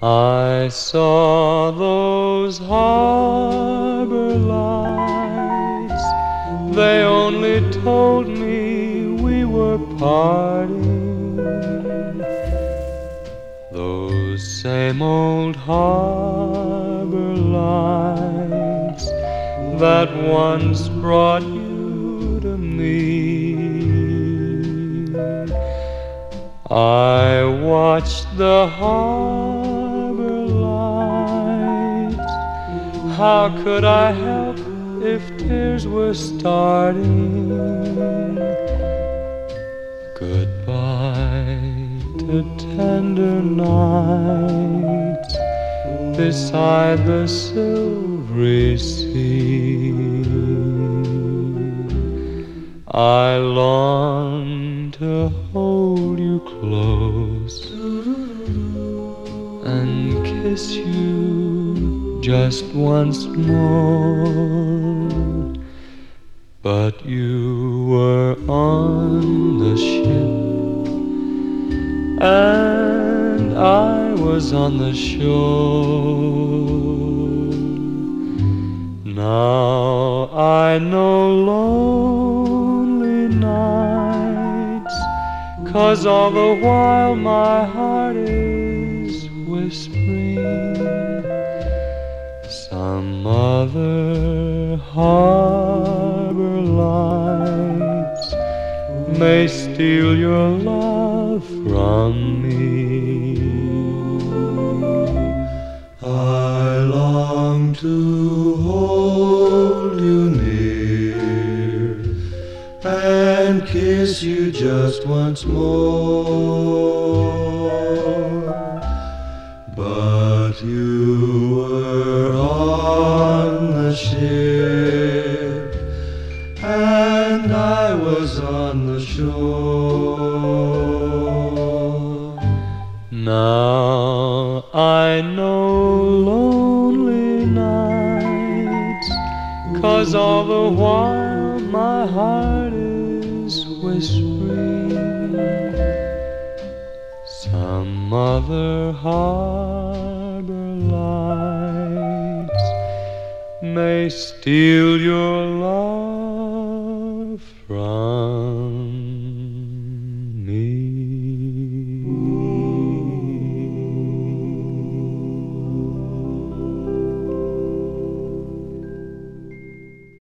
I saw those harbor lights. They only told me we were parting. Those same old harbor lights that once brought you to me. I watched the harbor lights. How could I help if tears were starting? Goodbye to tender nights beside the silvery sea. I long to hold you close and kiss you just once more. But you were on the ship and I was on the shore. Now I know lonely nights, 'cause all the while my heart is whispering some other harbor lights may steal your love from me. I long to hold you near and kiss you just once more. But you were on the ship and I was on the shore. Now I know lonely nights, 'cause all the while my heart is whispering some other harbor lights may steal your love